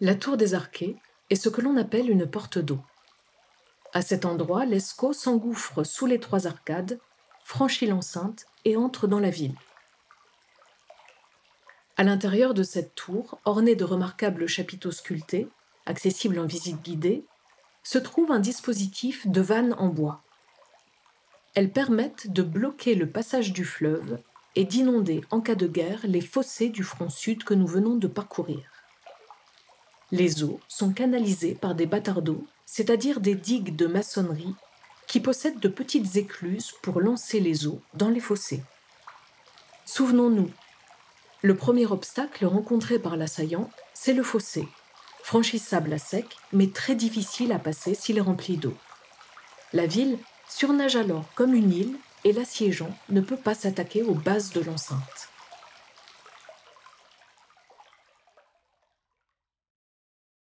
La tour des Arquets est ce que l'on appelle une porte d'eau. À cet endroit, l'Escaut s'engouffre sous les 3 arcades, franchit l'enceinte et entre dans la ville. À l'intérieur de cette tour, ornée de remarquables chapiteaux sculptés, accessible en visite guidée, se trouve un dispositif de vannes en bois. Elles permettent de bloquer le passage du fleuve et d'inonder en cas de guerre les fossés du front sud que nous venons de parcourir. Les eaux sont canalisées par des batardeaux, c'est-à-dire des digues de maçonnerie qui possèdent de petites écluses pour lancer les eaux dans les fossés. Souvenons-nous, le premier obstacle rencontré par l'assaillant, c'est le fossé, franchissable à sec, mais très difficile à passer s'il est rempli d'eau. La ville surnage alors comme une île et l'assiégeant ne peut pas s'attaquer aux bases de l'enceinte.